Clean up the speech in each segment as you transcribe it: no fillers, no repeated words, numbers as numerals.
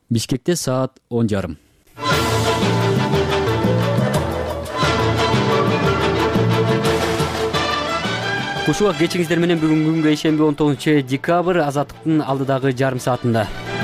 Бишкекте саат 10:30. Кушуак кечиңиздер менен бүгүн күнгө ишемби 19 декабрь Азаттыктын алдыдагы жарым саатында.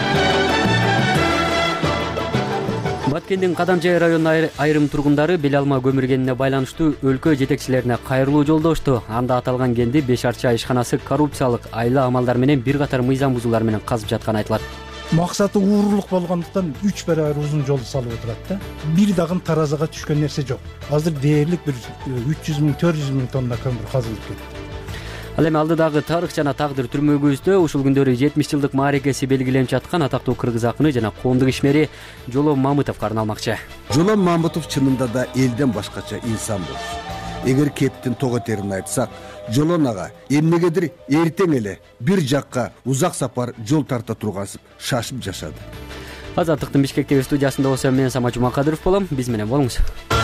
Баткендин Кадамжай районунун айрым тургундары бел алма көмүргенине байланыштуу өлкө жетекчилерине кайрылуу жолдошту. Анда аталган кенди 5 арча ишканасы коррупциялык айла амалдар менен бир катар мыйзам бузуулар менен казып жатканы айтылат. Максаты уурулук болгондуктан 3 барабар узун жол салып отурат да. Бир дагы таразага түшкөн нерсе жок. Азыр дээрлик бир 300 миң 400 миң тонна көмүр казылып кетти. Ал эми алдыдагы тарых жана тагдыр түрмөгүбүздө ушул күндөрү 70 жылдык мааракеси белгиленип жаткан атактуу кыргыз акыны жана коомдук ишмери Жолом Мамытовго арналмакчы. Жолом Мамытов чынында да элден башкача инсан болчу. Эгер кептин тоо кетерин айтсак, Жолон ага эмнегедир эртең эле бир жакка узак сапар жол тарта тургансып шашып жашады. Азаттыктын Бишкектеги студиясында болсо мен Самат Жумакадыров болом. Биз менен болуңуз.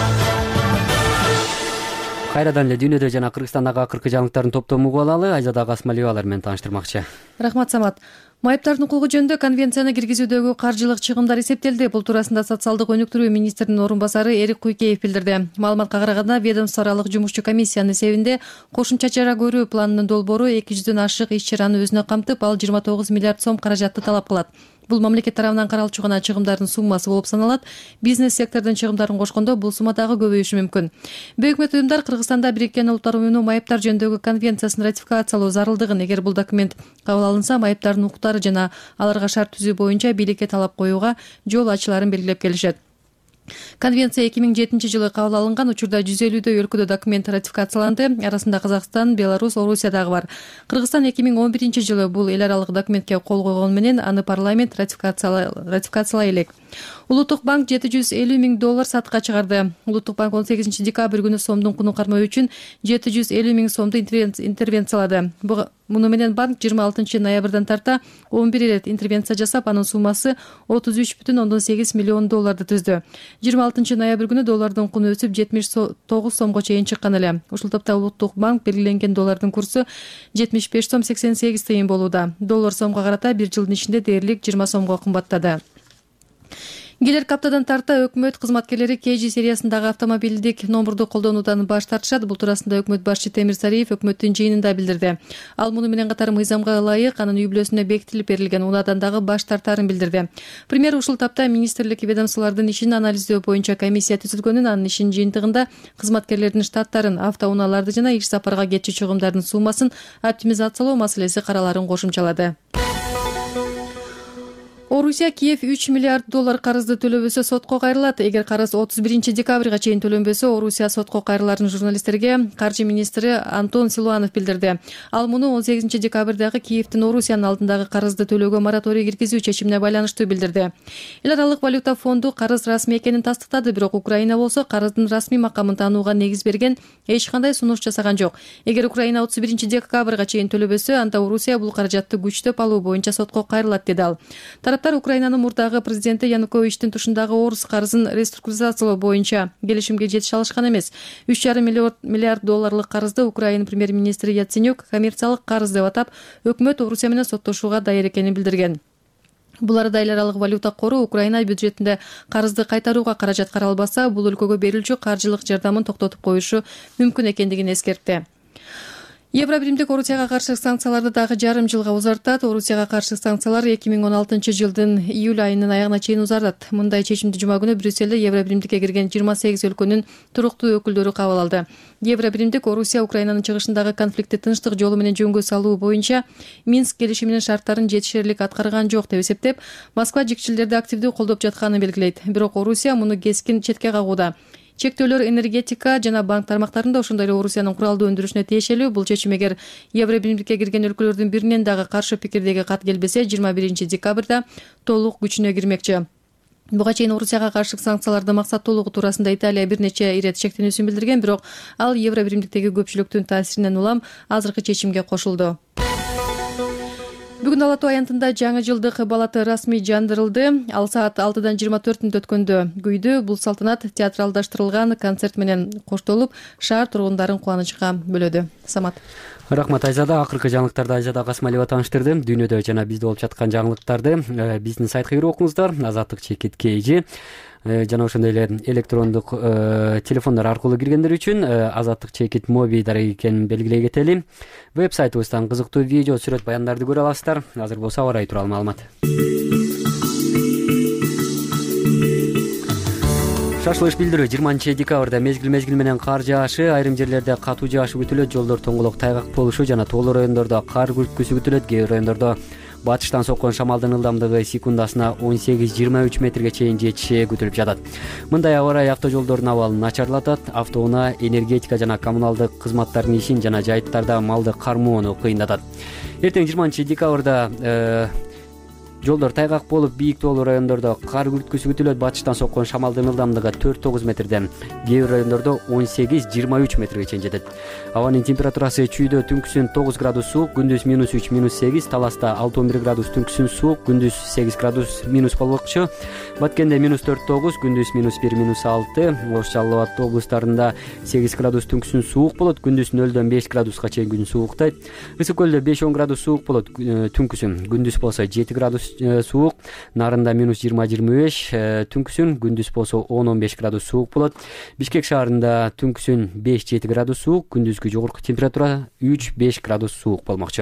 Кайрадан эле дүйнөдө жана Кыргызстандагы акыркы жаңылыктардын топтомун угуп алалы. Айзада Касмалиева алар менен тааныштырмакчы. Рахмат, Самат. Майыптардын укугу жөнүндө конвенцияны киргизүүдөгү каржылык чыгымдар эсептелди. Бул туурасында социалдык өнүктүрүү министринин орун басары Эрик Куйкеев билдирди. Маалыматка караганда, ведомство аралык жумушчу комиссиянын эсебинде кошумча чара көрүү планынын долбоору 200дөн ашык иш-чараны өзүнө камтып, ал 29 миллиард сом каражатты талап кылат. Бул мамлекет тарабынан каралчу гана чыгымдардын суммасы болуп саналат. Бизнес сектордун чыгымдарын кошкондо бул сумма дагы көбөйүшү мүмкүн. Бейөкмөт уюмдар Кыргызстанда Бириккен Улуттар уюмунун майыптар жөнүндөгү конвенциясын ратификациялоо зарылдыгын, эгер бул документ кабыл алынса, майыптардын укуктары жана аларга шарт түзүү боюнча бийликке талап коюуга жол ачыларын белгилеп келишет. Конвенция 2007-жылы кабыл алынган, учурда 150дөй өлкөдө документ ратификацияланды. Арасында Казакстан, Беларусь, Орусия дагы бар. Кыргызстан 2011-жылы бул эл аралык документке кол койгон менен аны парламент ратификациялай элек. Улуттук банк $750 миң сатка чыгарды. Улуттук банк 18 декабрь күнү сомдун кунун кармоо үчүн 750 миң сомду интервенциялады. Муну менен банк 26 ноябрдан тарта 11 ирет интервенция жасап, анын суммасы $33,8 миллион түздү. 26 ноябрь күнү доллардын куну өсүп 79 сомго чейин чыккан эле. Ушул топто Улуттук банк белгиленген доллардын курсу 75 сом 88 тыйын болууда. Доллар сомго карата бир жылдын ичинде дээрлик 20 сомго кымбаттады. Келерки аптадан тарта өкмөт кызматкерлери KG сериясындагы автомобилдик номурду колдонуудан баш тартышат. Бул туурасында өкмөт башчы Темир Сариев өкмөттүн жыйынында билдирди. Ал муну менен катар мыйзамга ылайык анын үй-бүлөсүнө бекитилип берилген унаадан дагы баш тартаарын билдирди. Премьер ушул тапта министрлик ведомстволордун ишин анализдөө боюнча комиссия түзүлгөнүн, анын ишин жыйынтыгында кызматкерлердин штаттарын, автоунааларды жана иш сапарга кетчү чыгымдардын суммасын оптимизациялоо маселеси караларын кошумчалады. Орусия Киев $3 миллиард карызды төлөбөсө сотко кайрылат. Эгер карыз 31 декабрга чейин төлөнбөсө, Орусия сотко кайрыларын журналисттерге каржы министри Антон Силуанов билдирди. Ал муну 18 декабрдагы Киевдин Орусиянын алдындагы карызды төлөөгө мораторий киргизүү чечимине байланыштуу билдирди. Эл аралык валюта фонду карыз расмий экенин тастыктады, бирок Украина болсо карыздын расмий макамын таанууга негиз берген эч кандай сунуш жасаган жок. Эгер Украина 31 декабрга чейин төлөбөсө, анда Орусия бул каражатты күчтөп алуу боюнча сотко кайрылат, деди ал. Украинанын мурдагы президенти Януковичтин тушундагы орус карызын реструктуризациялоо боюнча келишимге жетише алышкан эмес. $3,5 миллиард карызды Украина премьер-министри Яценюк коммерциялык карыз деп атап, өкмөт Орусия менен соттошууга даяр экенин билдирген. Бул арада эл аралык валюта кору Украина бюджетинде карызды кайтарууга каражат каралбаса, бул өлкөгө берилчү каржылык жардамын токтотуп коюшу мүмкүн экендигин эскертти. Евробиримдик Орусияга каршы санкцияларды дагы жарым жылга узартат. Орусияга каршы санкциялар 2016 жылдын июль айынын аягына чейин узартат. Мындай чечимди жума күнү Брюсселде Евробиримдикке кирген 28 өлкөнүн туруктуу өкүлдөрү кабыл алды. Евробиримдик Орусия Украинанын чыгышындагы конфликтти тынчтык жолу менен жөнгө салуу боюнча Минск келишиминин шарттарын жетишерлик аткарган жок деп эсептеп, Москва жикчилерди активдүү колдоп жатканын белгилейт. Бирок Орусия муну кескин четке кагууда. Чектөөлөр энергетика жана банк тармактарында, ошондой эле Орусиянын куралдуу өндүрүшүнө тиешелүү. Бул чечим эгер Евробиримдикке кирген өлкөлөрдүн биринен дагы каршы пикирдеги кат келбесе, 21 декабрда толук күчүнө кирмекчи. Буга чейин Орусияга каршы санкцияларды максаттуулугу туурасында Италия бир нече ирет шектенүүсүн билдирген, бирок ал Евробиримдиктеги көпчүлүктүн таасиринен улам азыркы чечимге кошулду. Бүгүн Ала Тоо аянтында жаңы жылдык балаты расмий жандырылды. Ал саат 6-дан 24 өткөндө күйдү. Бул салтанат театралдаштырылган концерт менен коштолуп, шаар тургундарын кубанычка бөлөдү. Самат. Рахмат Айзада. Акыркы жаңылыктарды Айзада Касымалиева тааныштырды. Дүйнөдө жана бизде болуп жаткан жаңылыктарды биздин сайтка кирип окуңуздар. Азаттык чекит KG. Жана ошондой эле электрондук телефондор аркылуу киргендер үчүн азаттык чекит моби дарек экенин белгилей кетели. Веб сайтыбыздан кызыктуу видео, сүрөт, баяндарды көрө аласыздар. Азыр болсо аба ырайы тууралуу маалымат. Шашылыш билдирүү 20-декабрда мезгил менен кар жаашы, айрым жерлерде катуу жаашы күтүлөт. Жолдор тоңголок тайгак болушу жана тоолуу райондордо кар күрткүсү күтүлөт. Кээ бир райондордо батыштан соккон шамалдын ылдамдыгы секундасына 18-23 метрге чейин жетиши күтүлүп жатат. Мындай аба ырайы автожолдордун абалын начарлатат. Автоунаа, энергетика жана коммуналдык кызматтардын ишин жана жайыттарда малды кармоону кыйындатат. Эртең 20-декабрда жолдор тайгак болуп, бийик тоолуу райондордо кар күрткүсү күтүлөт. Батыштан соккон шамалдын ылдамдыгы 4-9 метрден, кээ бир райондордо 18-23 метрге чейин жетет. Абанын температурасы чүйдө түнкүсүн 9 градус суук, күндүз -3, -8, Таласта 6-11 градус түнкүсүн суук, күндүз 8 градус минус болмокчу. Баткенде -4-9, күндүз -1, -6, Ош Жалал Абад облустарында 8 градус түнкүсүн суук болот, күндүз 0-дөн 5 градуска чейин күн сууктайт. Ысык көлдө 5-10 градус суук болот түнкүсүн, күндүз болсо 7 градус суук, Нарында -20-25, түнкүсүн, күндүз болсо 10-15 градус суук болот. Бишкек шаарында түнкүсүн 5-7 градус суук, күндүзгү жогорку температура 3-5 градус суук болмокчу.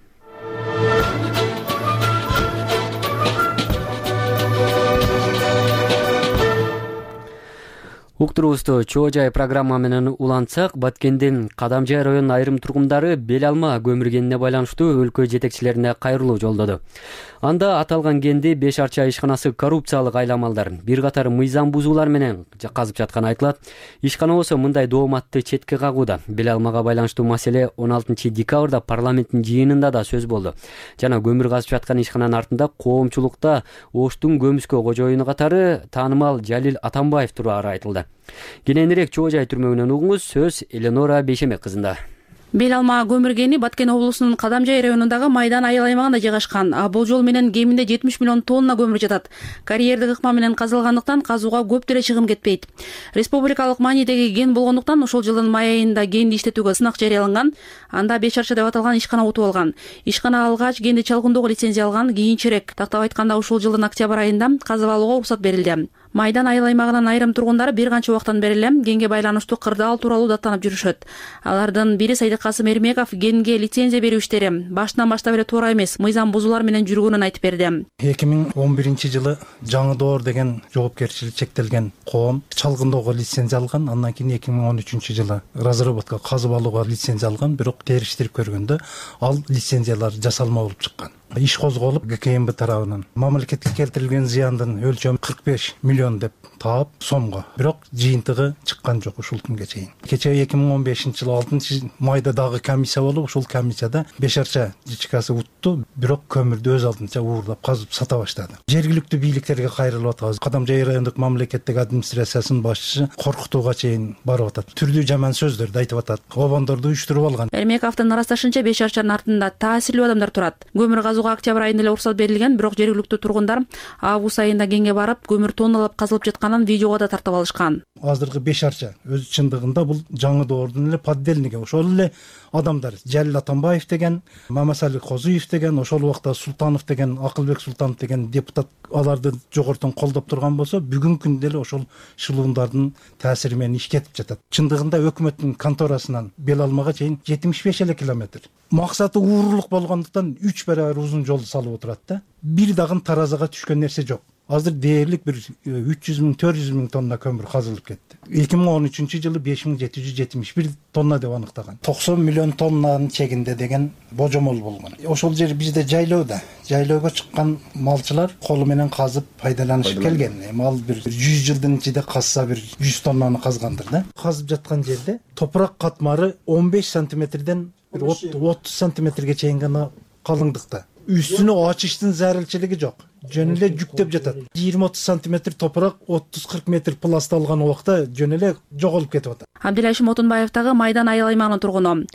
Уктуруубузду Чоо жай программа менен улантсак, Баткендин Кадамжай районунун айрым тургундары бел алма көмүргенине байланыштуу өлкө жетекчилерине кайрылуу жолдоду. Анда аталган кенди 5 арча ишканасы коррупциялык айламалдар, бир катар мыйзам бузуулар менен казып жатканы айтылат. Ишкана болсо мындай дооматты четке кагууда. Бел алмага байланыштуу маселе 16-декабрда парламенттин жыйынында да сөз болду. Жана көмүр казып жаткан ишкананын артында коомчулукта Оштун көмүскө кожоюну катары таанымал Жалил Атамбаев турары айтылды. Кененирээк Чоо жай түрмөгүнөн угуңуз, сөз Эленора Бейшемек кызында. Бел алма көмүргени Баткен облусунун Кадамжай районундагы Майдан айыл аймагында жайгашкан. Бул жол менен кеминде 70 миллион тонна көмүр жатат. Карьердик ыкма менен казылгандыктан казууга көп деле чыгым кетпейт. Республикалык маанидеги кен болгондуктан ошол жылдын май айында кенди иштетүүгө сынак жарыяланган. Анда 5 арча деп аталган ишкана утуп алган. Ишкана алгач кенди чалгындоого лицензия алган, кийинчерээк тактап айтканда ушул жылдын октябрь айында казып алууга уруксат берилди. Майдан айыл аймагынын айрым тургундары бир канча убактан бери эле кенге байланыштуу кырдаал тууралуу даттанып жүрүшөт. Алардын бири Сайдык Касым Эрмеков кенге лицензия берүү иштери башынан баштап эле туура эмес, мыйзам бузуулар менен жүргөнүн айтып берди. 2011-жылы Жаңы Доор деген жоопкерчилиги чектелген коом чалгындоого лицензия алган. Андан кийин 2013-жылы разработка казып алууга лицензия алган, бирок териштирип көргөндө ал лицензиялар жасалма болуп чыккан. Иш козголуп ГКМБ тарабынан мамлекетке келтирилген зыяндын өлчөмү 45 миллион деп таап сомго, бирок жыйынтыгы чыккан жок ушул күнгө чейин. Кечээ 2015-жылы 6-майда дагы комиссия болуп, ушул комиссияда 5 арча ишканасы утту, бирок көмүрдү өз алдынча уурлап казып сата баштады. Жергиликтүү бийликтерге кайрылып атабыз. Кадамжай райондук мамлекеттик администрациясынын башчысы коркутууга чейин барып атат. Түрдүү жаман сөздөрдү айтып атат. Обондорду уюштуруп алган. Эрмековдун ырасташынча 5 арчанын артында таасирлүү адамдар турат. Көмүр казууга октябрь айында эле уруксат берилген, бирок жергиликтүү тургундар август айында кенге барып, көмүр тонналап казылып жатканын видеого да тартып алышкан. Азыркы 5 арча өз чындыгында бул Жаңы Доордун эле поддельниги. Ошол эле адамдар Жалил Атамбаев деген, Мамасали Козуев деген, ошол убакта Султанов деген, Акылбек Султанов деген депутат аларды жогортон колдоп турган болсо, бүгүнкү күндө эле ошол шылуундардын таасири менен иш кетип жатат. Чындыгында өкмөттүн конторасынан бел алмага чейин 75 эле километр. Максаты уурулук болгондуктан 3 барабар узун жол салып отурат да. Бир дагы таразага түшкөн нерсе жок. Азыр дээрлик бир 300 миң, 400 миң тонна көмүр казылып кетти. 2013-жылы 5771 тонна деп аныктаган. 90 миллион тоннанын чегинде деген божомол болгон. Ошол жер бизде жайлоодо. Жайлоого чыккан малчылар колу менен казып пайдаланышып келген. Ал бир 100 жылдын ичинде казса бир 100 тоннаны казгандыр да. Казып жаткан жерде топурак катмары 15 сантиметрден 30 сантиметрге чейин гана калыңдыкта. Үстүнө ачыштын зарылчылыгы жок. Жөн эле жүктөп жатат. 20-30 сантиметр топурак, 30-40 метр пласт алган убакта жөн эле жоголуп кетип атат. Абдилашим Отунбаев дагы Майдан айыл аймагынын тургуну.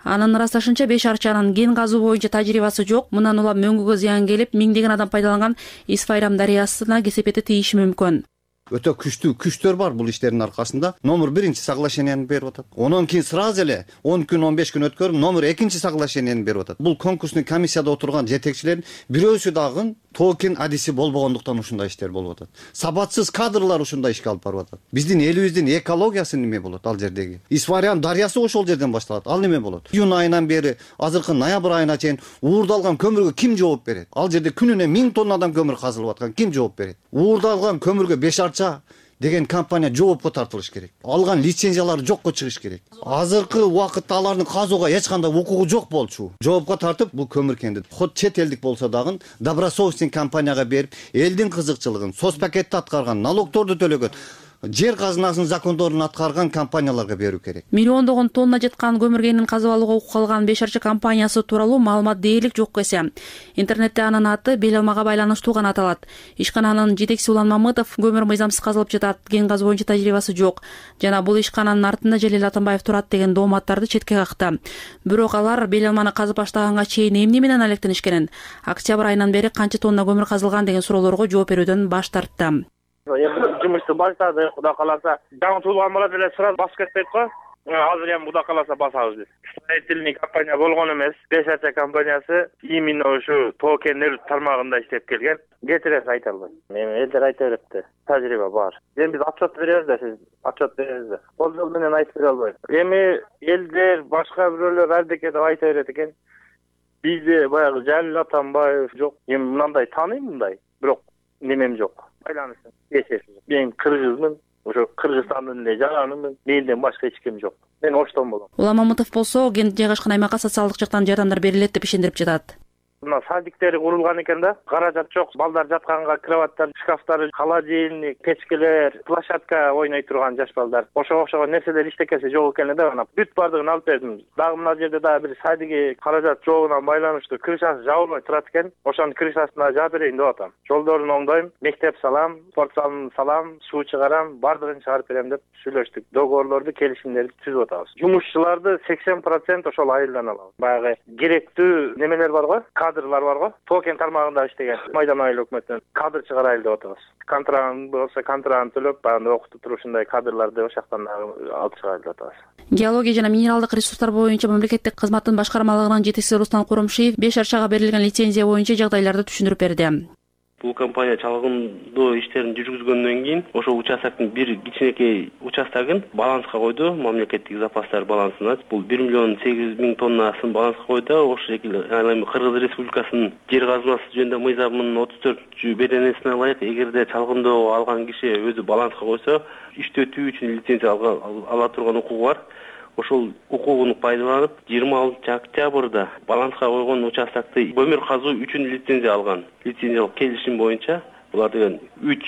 Анын ырасташынча 5 арчанын кен казуу боюнча тажрыйбасы жок. Мындан улам мөңгүгө зыян келип, миңдеген адам пайдаланган Исфайрам дарыясына кесепети тийиши мүмкүн. Өтө күчтүү күчтөр бар бул иштердин аркасында. Номер 1 соглашенияны берип атат. Онон кийин сразу эле 10 күн 15 күн өткөрүп номер 2 соглашенияны берип атат. Бул конкурсный комиссияда отурган жетекчилердин бирөөсү дагы токен адиси болбогондуктан ушундай иштер болуп атат. Сабатсыз кадрлар ушундай ишке алып барып атат. Биздин элибиздин экологиясы неме болот ал жердеги? Исфарян дарыясы ошол жерден башталат. Ал неме болот? Июнь айынан бери азыркы ноябрь айына чейин уурдалган көмүргө ким жооп берет? Ал жерде күнүнө 1000 тоннадан көмүр казылып аткан ким жооп берет? Уурдалган көмүргө 5 арча деген компания жоопко тартылыш керек. Алган лицензиялары жокко чыгыш керек. Азыркы убакытта алардын казууга эч кандай укугу жок болчу. Жоопко тартып бул көмүркенди ход чет элдик болсо дагы добросовестный компанияга берип, элдин кызыкчылыгын, соцпакетти аткарган, налогторду төлөгөн, жер казынасынын закондорун аткарган компанияларга берүү керек. Миллиондогон тонна жеткан көмүргенин казып алууга укук алган 5 арча компаниясы тууралуу маалымат дээрлик жок эсе. Интернетте анын аты бел алмага байланыштуу гана аталат. Ишкананын жетекчиси Улан Мамытов көмүр мыйзамсыз казылып жатат, кен казуу боюнча тажрыйбасы жок жана бул ишкананын артында Желил Атамбаев турат деген дооматтарды четке какты. Бирок алар бел алманы казып баштаганга чейин эмне менен алектенишкенин, октябрь айынан бери канча тонна көмүр казылган деген суроолорго жооп берүүдөн баш тартты. Жумушту баштады, Кудай кааласа. Жаңы туулган бала деле сразу басып кетпейт го. Азыр эми Кудай кааласа басабыз биз. Строительный компания болгон эмес. 5 арча компаниясы именно ушу токендер тармагында иштеп келген. Кетирес айта албайм. Эми элдер айта берет. Тажрыйба бар. Эми биз отчет беребиз да, сиз отчет беребиз да. Кол жол менен айтып бере албайм. Эми элдер башка бирөөлөр ардеке деп айта берет экен. Бизде баягы Желил Атамбаев жок. Эми мындай тааныйм мындай. Бирок немем жок. Байланыштын эсеси. Мен кыргызмын, ошо Кыргызстандын эле жаранымын. Менден башка эч ким жок. Мен оштон болом. Улан Мамытов болсо кен жайгашкан аймакка социалдык жактан жардамдар берилет деп ишендирип жатат. Мына садиктери курулган экен да. Каражат жок. Балдар жатканга кроваттар, шкафтар, холодильник, печкелер, площадка ойной турган жаш балдар. Ошого окшогон нерселер иштекеси жок экен да. Бүт бардыгын алып бердим. Дагы мына жерде дагы бир садиги каражат жогунан байланыштуу крышасы жабылбай турат экен. Ошонун крышасына жаап берейин деп атам. Жолдорун оңдойм, мектеп салам, спорт залын салам, суу чыгарам, бардыгын чыгарып берем деп сүйлөштүк. Договорлорду, келишимдерди түзүп атабыз. Жумушчуларды 80% ошол айылдан алабыз. Баягы керектүү немелер бар го? Кадрлар бар го. Токен тармагында иштеген Майдан айыл өкмөтүнөн кадр чыгарайлы деп атабыз. Контракт болсо контрактын төлөп, баягы окутуп туруп ушундай кадрларды ошоктон алып чыгайлы деп атабыз. Геология жана минералдык ресурстар боюнча мамлекеттик кызматтын башкармалыгынын жетекчиси Руслан Куромшиев 5 арчага берилген лицензия боюнча жагдайларды түшүндүрүп берди. Бул компания чалгындоо иштерин жүргүзгөндөн кийин ошол участоктун бир кичинекей участогун баланска койду, мамлекеттик запастар балансына. Бул 1 миллион 800 миң тоннасын баланска койду. Ошол шекилде эми Кыргыз Республикасынын жер казынасы жөнүндө мыйзамынын 34 беренесине ылайык, эгерде чалгындоо алган киши өзү баланска койсо, иштетүү үчүн лицензия ала турган укугу бар. Ошол укугуну пайдаланып 26 октябрда баланска койгон участокты көмүр казуу үчүн лицензия алган. Лицензиялык келишим боюнча булар деген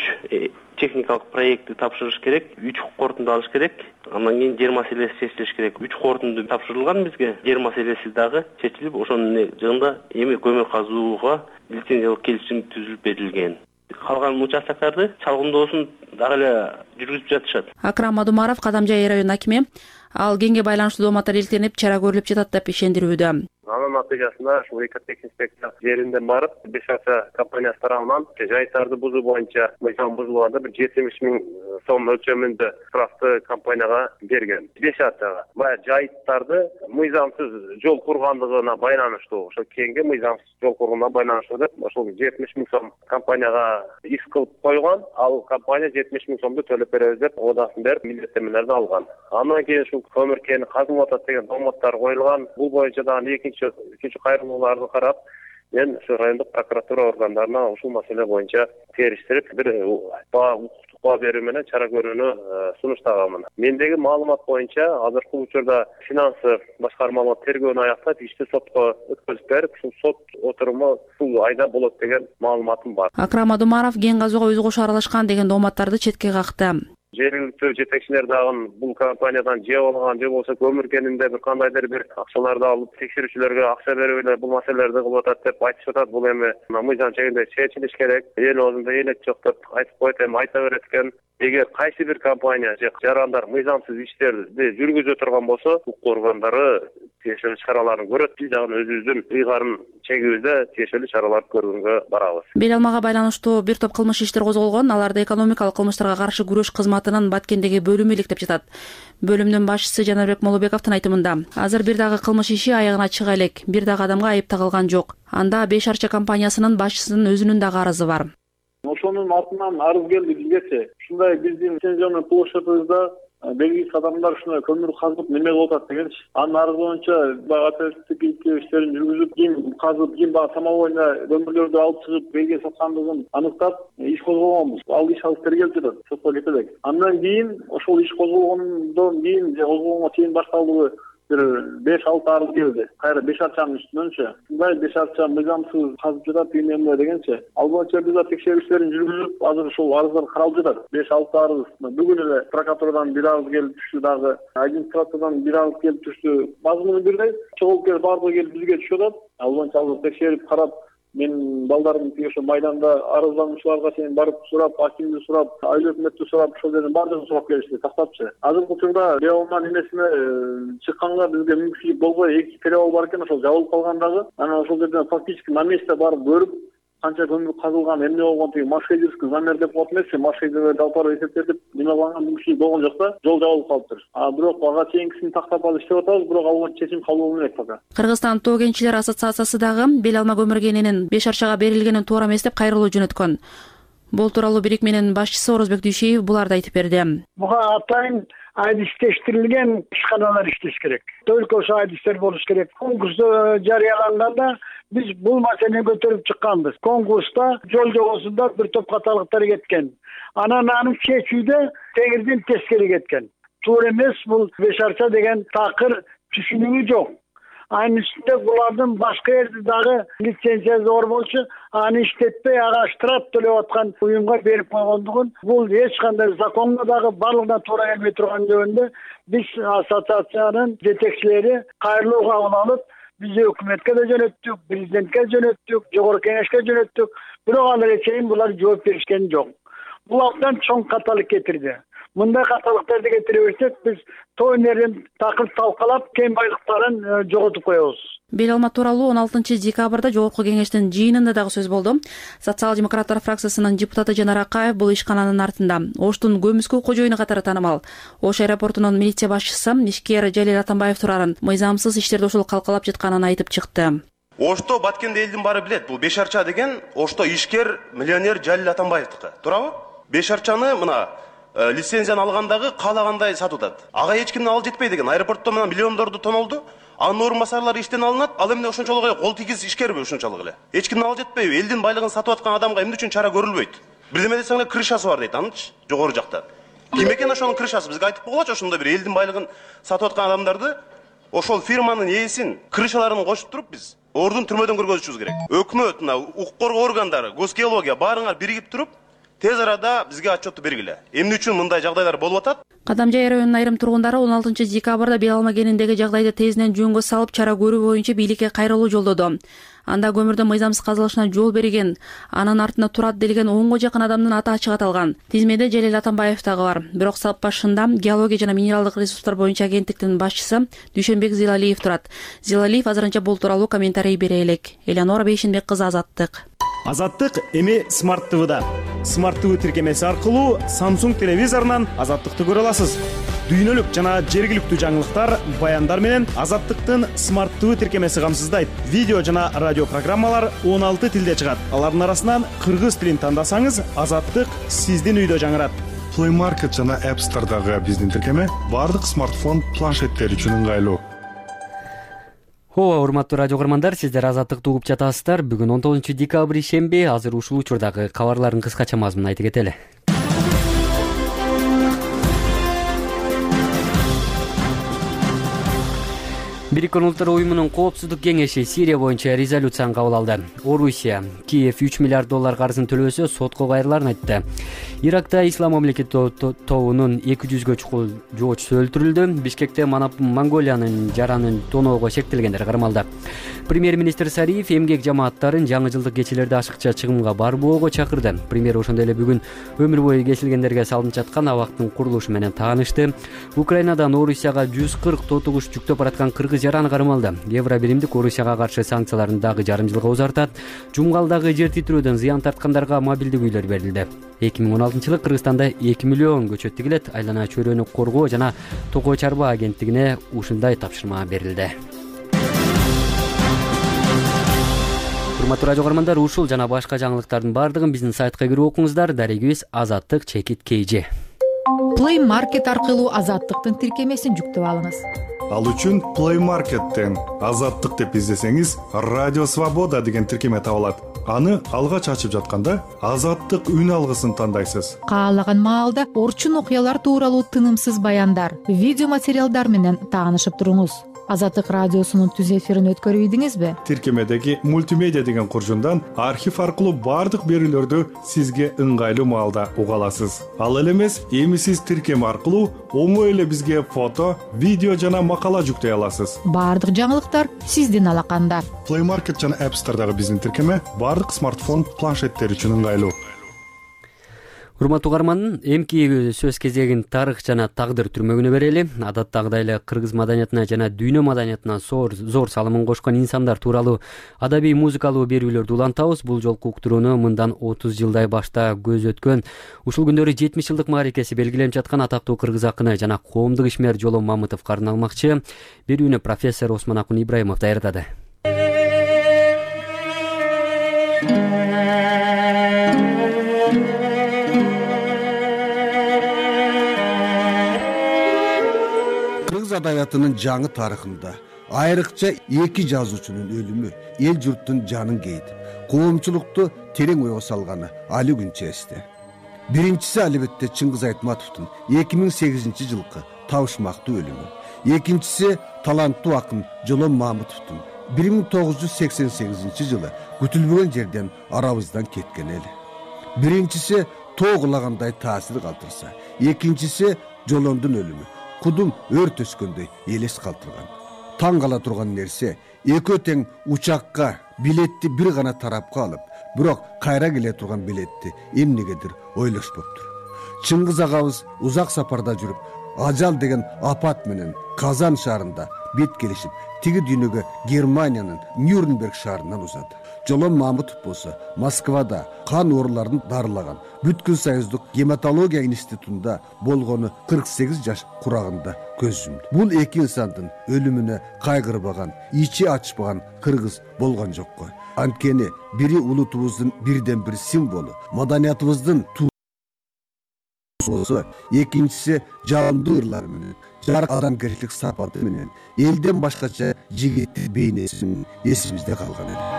3 техникалык проектти тапшырыш керек, 3 корутунду алыш керек. Андан кийин жер маселеси чечилиш керек. 3 корутунду тапшырылган бизге. Жер маселеси дагы чечилип, ошонун жыгында эми көмүр казууга лицензиялык келишим түзүлүп берилген. Калган участоктарды чалгындоосун дагы эле жүргүзүп жатышат. Акрам Адумаров Кадамжай районунун акими, ал кенге байланыштуу дооматтар иликтенип, чара көрүлүп жатат деп ишендирүүдө. Анын натыйжасында ушул экотех инспекция жеринде барып, 5 арча компаниясы тарабынан жайыттарды бузуу боюнча мыйзам бузулганда 70 миң сом өлчөмүндө штрафты компанияга берген. 5 арчага. Баягы жайыттарды мыйзамсыз жол кургандыгына байланыштуу, ошо кенге мыйзамсыз жол курганына байланыштуу деп ошол 70 миң сом компанияга иск кылып койгон. Ал компания 70 миң сомду төлөп беребиз деп одасын берип, милдеттенмелерди алган. Андан кийин ушул көмүр кени казылып атат деген дооматтар коюлган. Бул боюнча дагы экинчи кайрылууларды карап, мен ушу райондук прокуратура органдарына ушул маселе боюнча териштирип, бир укуктук баа берүү менен чара көрүүнү сунуштаганмын. Мендеги маалымат боюнча азыркы учурда финансы башкармалыгы тергөөнү аяктап, ишти сотко өткөзүп берип, ушул сот отуруму ушул айда болот деген маалыматым бар. Акрам Адумаров кен казууга өзү кошо аралашкан деген дооматтарды четке какты. жергиликтүү жетекчилер дагы бул компаниядан жеп алган же болбосо көмүркенинде бир кандайдыр бир акчаларды алып текшерүүчүлөргө акча берип эле бул маселелерди кылып атат деп айтышып атат. Бул эми мыйзам чегинде чечилиш керек. Эл оозунда элек жок деп айтып коет. Эми айта берет экен, эгер кайсы бир компания же жарандар мыйзамсыз иштерди жүргүзө турган болсо, укук органдары тиешелүү чараларын көрөт. Биз дагы өзүбүздүн ыйгарын чегибизде тиешелүү чараларды көргөнгө барабыз. Бел алмага байланыштуу бир топ кылмыш иштер козголгон. Аларды экономикалык кылмыштарга каршы күрөш кызматынын Баткендеги бөлүмү иликтеп жатат. Бөлүмдүн башчысы Жанарбек Молобековдун айтымында, азыр бир дагы кылмыш иши аягына чыга элек. Бир дагы адамга айып тагылган жок. Анда 5 арча компаниясынын башчысынын өзүнүн дагы арызы бар. Ошонун артынан арыз келди бизгечи. Ушундай биздин лицензионный площадыбызда белгисиз адамдар ушундай көмүр казып неме кылып атат дегенчи. Анын арызы боюнча оперативдик иштерин жүргүзүп, ким казып, ким баягы самовойно көмүрлөрдү алып чыгып элге саткандыгын аныктап иш козгогонбуз. Ал иш азыр тергелип жатат, сотко кете элек. Андан кийин ошол иш козголгондон кийин же козголгонго чейин башталдыгы бир 5-6 арыз келди. Кайра 5 арчанын үстүнөнчү. Мындай 5 арча мыйзамсыз казып жатат эмне дегенчи. Ал боюнча биз текшерүү иштерин жүргүзүп, азыр ошол арыздар каралып жатат. 5-6 арыз. Бүгүн эле прокуратурадан бир арыз келип түштү дагы. Администрациядан бир арыз келип түштү. Мазмуну бирдей. Чогулуп келип баардыгы келип бизге түшүп атат. Ал боюнча азыр текшерип карап, мен балдарым ошо майданда арыздануучуларга чейин барып сурап, акимди сурап, айыл өкмөттү сурап, ошол жерден баардыгын сурап келишти, тактапчы. Азыркы учурда перевалдын немесине чыкканга бизге мүмкүнчүлүк болбой, 2 перевал бар экен, ошол жабылып калгандагы. Анан ошол жерден фактически на месте барып көрүп, канча көмүр казылган, эмне болгон, тиги маршрутский замер деп коет эмеспи, маршрутты алып барып эсептетип, неме кылган мүмкүнчүлүк болгон жок да, жол жабылып калыптыр. Бирок ага чейинкисин тактап алып иштеп атабыз, бирок ал боюнча чечим кабыл болбой элек пока. Кыргызстан Тоо кенчилер ассоциациясы дагы бел алма көмүргенинин 5 арчага берилгенин туура эмес деп кайрылуу жөнөткөн. Бул тууралуу бирикменин башчысы Орозбек Дүйшеев буларды айтып берди. Буга атайын айдистештирилген ишканалар иштеш керек. Только ошо айдистер болуш керек. Конкурс жарыяланганда биз бул маселени көтөрүп чыкканбыз. Конкурста жол жобосунда бир топ каталыктар кеткен. Анан аны чечүүдө тегирдин тескери кеткен. Туура эмес, бул 5 арча деген такыр түшүнүгү жок. Анын үстүндө булардын башка жерде дагы лицензиясы бар болчу, аны иштетпей ага штраф төлөп аткан уюмга берип койгондугун, бул эч кандай законго дагы барлыгына туура келбей турган жөнүндө биз ассоциациянын жетекчилери кайрылуу кабыл алып, биз өкмөткө да жөнөттүк, президентке жөнөттүк, жогорку кеңешке жөнөттүк, бирок аларга чейин булар жооп беришкен жок. Бул абдан чоң каталык кетирди. Мындай каталыктарды кетире берсек, биз тоо өнөрүн такыр талкалап, кен байлыктарын жоготуп коебуз. Бел алма тууралуу 16 декабрда жогорку кеңештин жыйынында дагы сөз болду. Социал-демократтар фракциясынын депутаты Жанар Акаев бул ишкананын артында. Оштун көмүскө кожоюну катары таанымал. Ош аэропортунун милиция башчысы ишкер Жалил Атамбаев турарын мыйзамсыз иштерди ушул калкалап жатканын айтып чыкты. Ошто Баткенде элдин баары билет. Бул 5 арча деген Ошто ишкер миллионер Жалил Атамбаевдики. Туурабы? 5 арчаны мына лицензияны алгандагы каалагандай сатып атат. Ага эч кимдин ал жетпей деген. Аэропортто мына миллиондорду тонолду. Анын орун басарлары иштен алынат. Ал эмне ошончолук кол тийгиз ишкерби ушунчалык эле? Эч кимдин ал жетпейби? Элдин байлыгын сатып аткан адамга эмне үчүн чара көрүлбөйт? Бирдеме десең эле крышасы бар дейт, анычы, жогору жакта. Ким экен ошонун крышасы? Бизге айтып койгочу, ошондой бир элдин байлыгын сатып аткан адамдарды, ошол фирманын ээсин, крышаларын кошуп туруп биз ордун түрмөдөн көргөзүшүбүз керек. Өкмөт, мына укук коргоо органдары, госгеология баарыңар биригип туруп тез арада бизге отчетту бергиле. Эмне үчүн мындай жагдайлар болуп атат? Кадамжай районунун айрым тургундары 16 декабрда бел алма кеніндеги жагдайды тезинен жөнгө салып чара көрүү боюнча бийликке кайрылуу жолдоду. Анда көмүрдүн мыйзамсыз казылышына жол берген, анын артында турат делген 10го жакын адамдын аты ачык аталган. Тизмеде Жалил Атамбаев дагы бар. Бирок сап башында геология жана минералдык ресурстар боюнча агенттиктин башчысы Дүйшөнбек Зилалиев турат. Зилалиев азырынча бул тууралуу комментарий бере элек. Элеонора Бейшенбек кызы, Азаттык. Азаттык эми Smart TV'да. Smart TV тиркемеси аркылуу Samsung телевизорунан Азаттыкты көрө аласыз. Дүйнөлүк жана жергиликтүү жаңылыктар, баяндар менен Азаттыктын Smart TV тиркемеси камсыздайт. Видео жана радио программалар 16 тилде чыгат. Алардын арасынан кыргыз тилин тандасаңыз, Азаттык сиздин үйдө жаңырат. Play Market жана App Store'дагы биздин тиркеме бардык смартфон, планшеттер үчүн ыңгайлуу. Урматтуу радио көрмандар, сиздер Азаттыкты угуп жатасыздар. Бүгүн 19 декабрь шемби. Азыр ушул учурдагы кабарлардын кыскача мазмунун айтып кетели. Бириккен Улуттар уюмунун коопсуздук кеңеши Сирия боюнча резолюцияны кабыл алды. Орусия Киев $3 миллиард карызын төлөбөсө сотко кайрыларын айтты. Иракта Ислам мамлекети тобунун 200гө чукул жоочусу өлтүрүлдү. Бишкекте Монголиянын жаранын тоноого шектелгендер кармалды. Премьер-министр Сариев эмгек жамааттарын жаңы жылдык кечелерде ашыкча чыгымга барбоого чакырды. Премьер ошондой эле бүгүн өмүр бою кесилгендерге салынып жаткан абактын курулушу менен таанышты. Украинадан Орусияга 140 тотугуч жүктөп бараткан кыргыз жараны кармалды. Евробиримдик Орусияга каршы санкцияларын дагы жарым жылга узартат. Жумгалдагы жер титирөөдөн зыян тарткандарга мобилдик үйлөр берилди. 2016-жылы Кыргызстанда 2 миллион көчөт тигилет. Айлана чөйрөнү коргоо жана токоо чарба агенттигине ушундай тапшырма берилди. Урматтуу радио көрөрмандар, ушул жана башка жаңылыктардын баардыгын биздин сайтка кирип окуңуздар. Дарегибиз Азаттык _KG. Play Market аркылуу Азаттыктын тиркемесин жүктөп алыңыз. Ал үчүн Play Market'тен Азаттык деп издесеңиз, Радио Свобода деген тиркеме табылат. Аны алгач ачып жатканда Азаттык үн алгысын тандайсыз. Каалаган маалда орчун окуялар тууралуу тынымсыз баяндар, видео материалдар менен таанышып туруңуз. Азаттык радиосунун түз эфирин өткөрүп ийдиңизби? Тиркемедеги мультимедиа деген куржундан архив аркылуу бардык берүүлөрдү сизге ыңгайлуу маалда уга аласыз. Ал эле эмес, эми сиз тиркеме аркылуу оңой эле бизге фото, видео жана макала жүктөй аласыз. Бардык жаңылыктар сиздин алаканда. Play Market жана App Store'дагы биздин тиркеме бардык смартфон, планшеттер үчүн ыңгайлуу. Урматтуу угарман, эмки сөз кезегин тарых жана тагдыр түрмөгүнө берели. Адаттагыдай эле кыргыз маданиятына жана дүйнө маданиятына зор салымын кошкон инсандар тууралуу адабий музыкалуу берүүлөрдү улантабыз. Бул жолку уктурууну мындан 30 жылдай башта көз өткөн, ушул күндөрү 70 жылдык мааракеси белгиленип жаткан атактуу кыргыз акыны жана коомдук ишмер Жолон Мамытовго арналмакчы. Берүүнү профессор Осмонакун Ибраимов даярдады. Адабиятынын жаңы тарыхында айрыкча эки жазуучунун өлүмү эл журттун жанын кейитип, коомчулукту терең ойго салганы али күнчө эсте. Биринчиси албетте Чыңгыз Айтматовдун 2008 жылкы табышмактуу өлүмү. Экинчиси таланттуу акын Жолон Мамытовдун 1988 жылы күтүлбөгөн жерден арабыздан кеткени эле. Биринчиси тоо кулагандай таасир калтырса, экинчиси Жолондун өлүмү кудум өрт өскөндөй элес калтырган. Таң кала турган нерсе, экөө тең учакка билетти бир гана тарапка алып, бирок кайра келе турган билетти эмнегедир ойлошпоптур. Чыңгыз агабыз узак сапарда жүрүп, ажал деген апат менен Казан шаарында бет келишип, тиги дүйнөгө Германиянын Нюрнберг шаарынан узады. Жолон Мамытов болсо Москвада кан ооруларын дарылаган Бүткүл Союздук гематология институтунда болгону 48 жаш курагында көз жумду. Бул эки инсандын өлүмүнө кайгырбаган, ичи ачпаган кыргыз болгон жок го. Анткени бири улутубуздун бирден бир символу, маданиятыбыздын болсо, экинчиси жалындуу ырлары менен, жарык адамгерчилик сапаты менен, элден башкача жигиттик бейнеси эсибизде калган эле.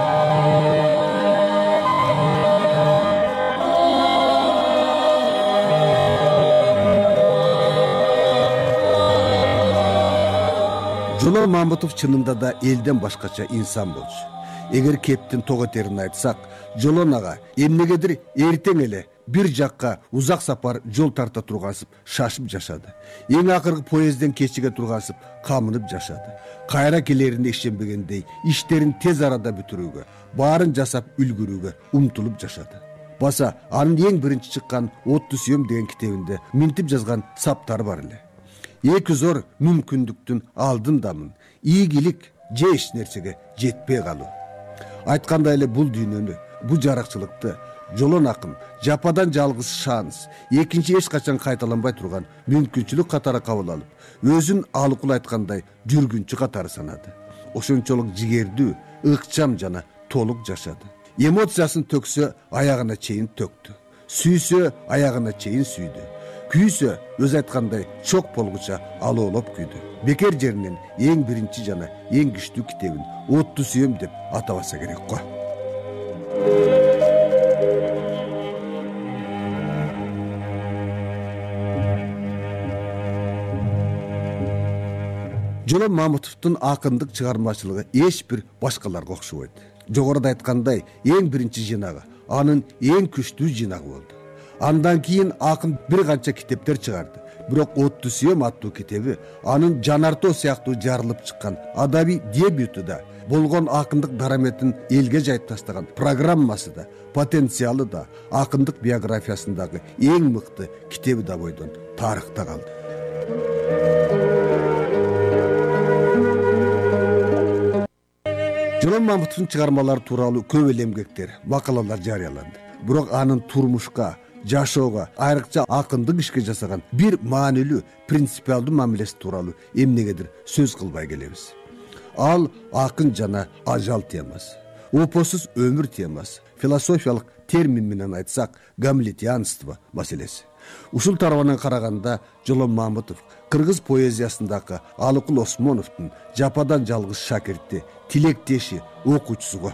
Жолон Мамытов чынында да элден башкача инсан болчу. Эгер кептин того терин айтсак, Жолон ага эмнегедир эртең эле бир жакка узак сапар жол тарта тургансып шашып жашады. Эң акыркы поездден кечиге тургансып камынып жашады. Кайра келерине ишенбегендей иштерин тез арада бүтүрүүгө, баарын жасап үлгүрүүгө умтулуп жашады. Баса анын эң биринчи чыккан «Отту сүйөм» деген китебинде минтип жазган саптары бар эле. Эки зор мүмкүндүктүн алдындамын, ийгилик же эч нерсеге жетпей калуу. Айткандай эле бул дүйнөнү, бул жаракчылыкты Жолон акын жападан жалгыз шанс, экинчи эч качан кайталанбай турган мүмкүнчүлүк катары кабыл алып, өзүн алыкул айткандай жүргүнчү катары санады. Ошончолук жигердүү, ыкчам жана толук жашады. Эмоциясын төксө, аягына чейин төктү. Сүйсө, аягына чейин сүйдү. Күйсө, өз айткандай чок болгуча алоолоп күйдү. Бекер жеринен эң биринчи жана эң күчтүү китебин «Отту сүйөм» деп атабаса керек го. Жолон Мамытовдун акындык чыгармачылыгы эч бир башкаларга окшобойт. Жогоруда айткандай, эң биринчи жинагы, анын эң күчтүү жинагы болду. Андан кийин акын бир канча китептер чыгарды. Бирок Отту сүйөм аттуу китеби анын жанартоо сыяктуу жарылып чыккан адабий дебюту да, болгон акындык дараметин элге жайып тастаган программасы да, потенциалы да акындык биографиясындагы эң мыкты китеби да бойдон тарыхта калды. Жолон Мамытовдун чыгармалары тууралуу көп эле эмгектер, макалалар жарыяланды. Бирок анын турмушка, жашоого, айрыкча акындык ишке жасаган бир маанилүү, принципиалдуу мамилеси тууралуу эмнегедир сөз кылбай келебиз. Ал акын жана ажал темасы, опосуз өмүр темасы, философиялык термин менен айтсак, гамлетианство маселеси. Ушул тарабынан караганда Жолон Мамытов кыргыз поэзиясындагы Алыкул Осмоновдун жападан жалгыз шакирти, тилектеши, окуучусуго.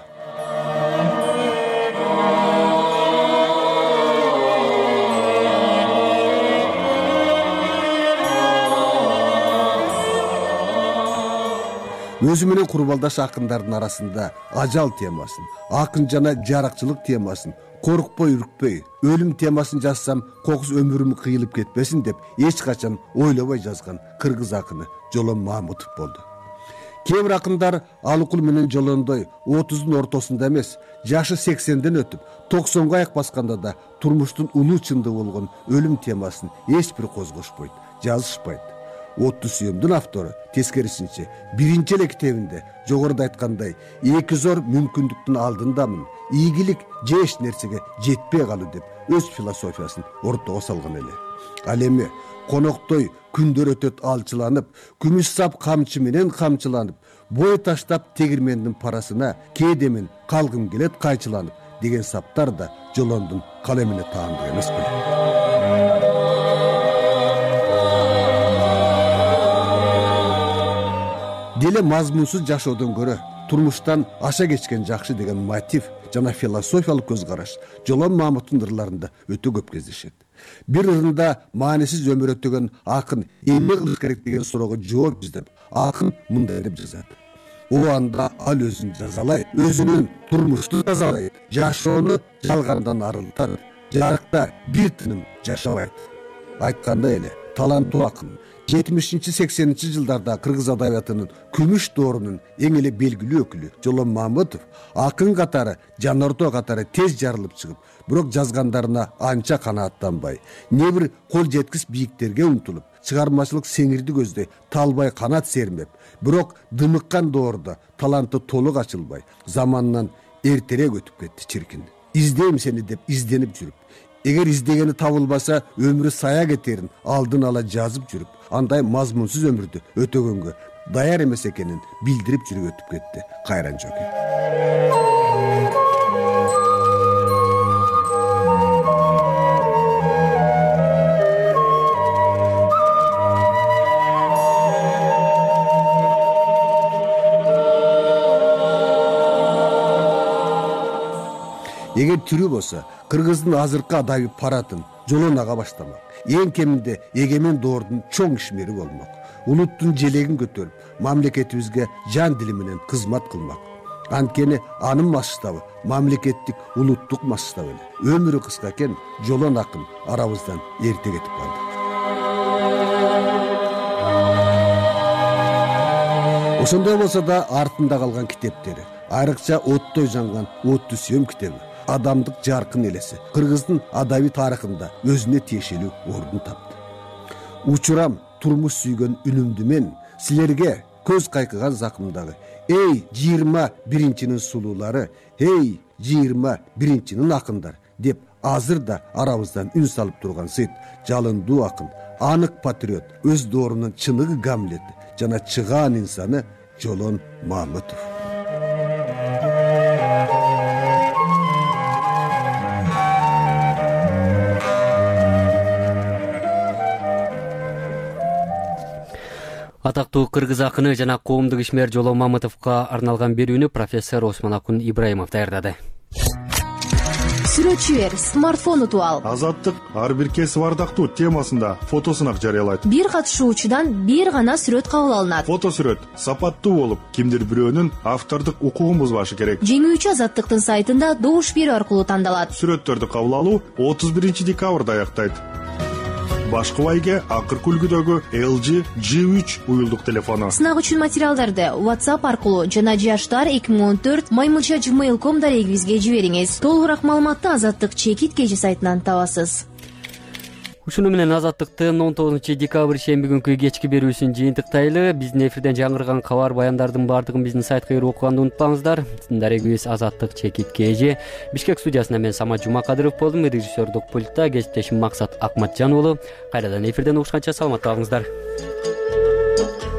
Өзү менен курбалдаш акындардын арасында ажал темасын, акын жана жаракчылык темасын, коркпой үркпөй, өлүм темасын жазсам кокус өмүрүм кыйылып кетпесин деп эч качан ойлобой жазган кыргыз акыны Жолон Мамытов болду. Кээ бир акындар Алыкул менен Жолондой 30-дун ортосунда эмес, жашы 80ден өтүп, 90га аяк басканда да турмуштун улуу чындыгы болгон өлүм темасын эч бир козгошпойт, жазышпайт. Отту сүйөмдүн автору тескерисинче биринчи эле китебинде жогоруда айткандай эки зор мүмкүндүктүн алдындамын, ийгилик же эч нерсеге жетпей калуу деп өз философиясын ортого салган эле. Ал эми коноктой күндөр өтөт алчыланып, күмүш сап камчы менен камчыланып, бой таштап тегирмендин парасына кээде мен калгым келет кайчыланып деген саптар да Жолондун калемине таандык эмес беле. Деле мазмунсуз жашоодон көрө турмуштан аша кечкен жакшы деген мотив жана философиялык көз караш Жолон Мамытовдун ырларында өтө көп кездешет. Бир ырында маанисиз өмүр өтөгөн акын эмне кылыш керек деген суроого жооп издеп, акын мындай деп жазат. О анда ал өзүн жазалайт, өзүнүн турмушту тазалайт, жашоону жалгандан арылтат, жарыкта бир тыным жашабайт. Айткандай эле таланттуу акын 70-80 жылдарда кыргыз адабиятынын күмүш доорунун эң эле белгилүү өкүлү Жолон Мамытов акын катары, жанартоо катары тез жарылып чыгып, бирок жазгандарына анча канааттанбай, не бир кол жеткис бийиктерге умтулуп, чыгармачылык сеңирди көздөй талбай канат сермеп, бирок дымыккан доордо таланты толук ачылбай, заманынан эртерээк өтүп кетти чиркин. Издейм сени деп изденип жүрүп, эгер издегени табылбаса өмүрү сая кетерин алдын ала жазып жүрүп, андай мазмунсуз өмүрдү өтөгөнгө даяр эмес экенин билдирип жүрүп өтүп кетти кайран жогу. Эгер тирүү болсо, кыргыздын азыркы адабий паратын Жолон ага баштамак. Эң кеминде эгемен доордун чоң ишмери болмок. Улуттун желегин көтөрүп, мамлекетибизге жан дили менен кызмат кылмак. Анткени анын масштабы мамлекеттик, улуттук масштаб эле. Өмүрү кыска экен, Жолон акын арабыздан эрте кетип калды. Ошондой болсо да артында калган китептери, айрыкча оттой жанган Отту сүйөм китеби, адамдык жаркын элеси кыргыздын адабий тарыхында өзүнө тиешелүү ордун тапты. Учурам турмуш сүйгөн үнүмдү мен силерге көз кайкыган закымдагы эй 21-нин сулуулары, эй 21-нин акындар деп азыр да арабыздан үн салып турган сыйт жалындуу акын, анык патриот, өз доорунун чыныгы Гамлети жана чыгаан инсаны Жолон Мамытов. Атактуу кыргыз акыны жана коомдук ишмер Жолон Мамытовго арналган берүүнү профессор Осмонакун Ибраимов даярдады. сүрөт жибер, смартфон утуп ал. Азаттык ар бир кесип ардактуу темасында фотосунак жарыялайт. Бир катышуучудан бир гана сүрөт кабыл алынат. Фото сүрөт сапаттуу болуп, кимдир бирөөнүн автордук укугун бузбашы керек. Жеңүүчү Азаттыктын сайтында добуш берүү аркылуу тандалат. Сүрөттөрдү кабыл алуу 31 декабрда аяктайт. Башкы байге акыркы үлгүдөгү LG G3 уюлдук телефону. Сынак үчүн материалдарды WhatsApp аркылуу жана jashtar2014@gmail.com дарегибизге жибериңиз. Толугураак маалыматты Азаттык чекит кежи сайтынан табасыз. Ушуну менен Азаттыктын 19 декабрь шемби күнкү кечки берүүсүн жыйынтыктайлы. Биздин эфирден жаңырган кабар баяндардын баардыгын биздин сайтка кирип окуганды унутпаңыздар. Дарегибиз Азаттык чекит кежи. Бишкек студиясында мен Самат Жумакадыров болдум. Режиссердук пультта кесиптешим Максат Акматжан болуп. Кайрадан эфирден угушканча саламатта калыңыздар.